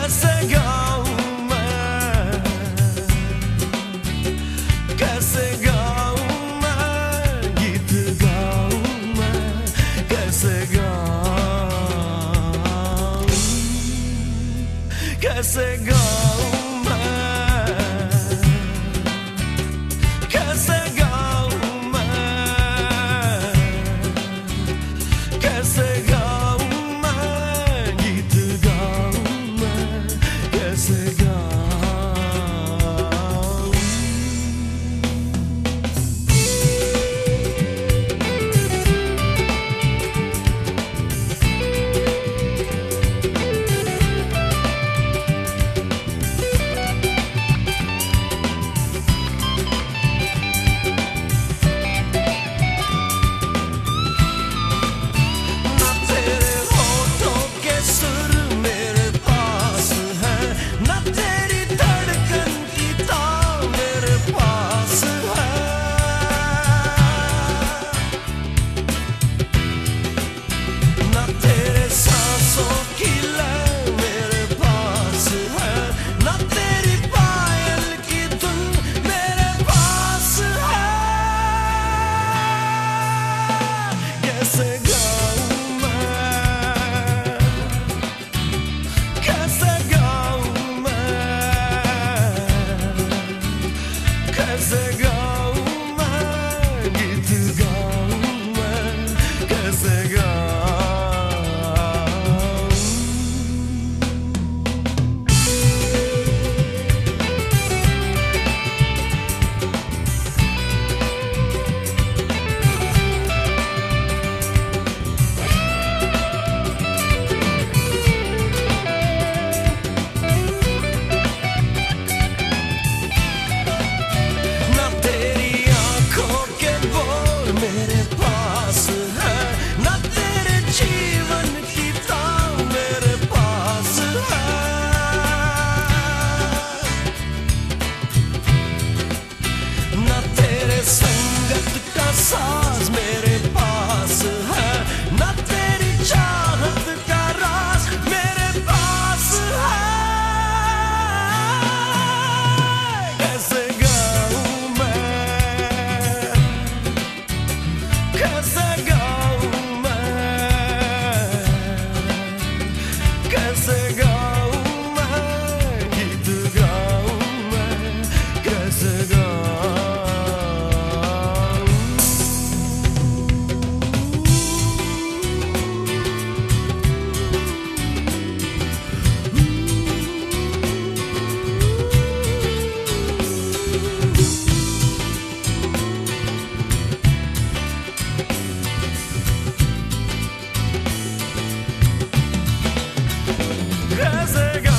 कैसे गाऊं मैं, कैसे गाऊं मैं, गीत गाऊं मैं, कैसे गाऊं, कैसे गाऊं मैं, कैसे गाऊं मैं, कैसे गाऊं मैं, गीत गाऊं मैं, कैसे गाऊं। ना तेरे होठों के सुर मेरे पास है, ना तेरी धड़कन की ताल मेरे पास है, ना तेरे सांसों की लय मेरे पास है, ना तेरी पायल की धुन मेरे पास है। कैसे गाऊं मैं, कैसे गाऊं मैं, कैसे गाऊं मैं, गीत गाऊं मैं, कैसे गाऊं। ना तेरी आंखों के बोल मेरे पास है, ना तेरे जीवन की ताल मेरे पास है, ना तेरे संगत का साज मेरे पास है, ना तेरी चाहत का राज मेरे पास है। कैसे गाऊं मैं, कैसे गाऊं मैं, कैसे गाऊं मैं, गीत गाऊं मैं, कैसे गाऊं। कैसे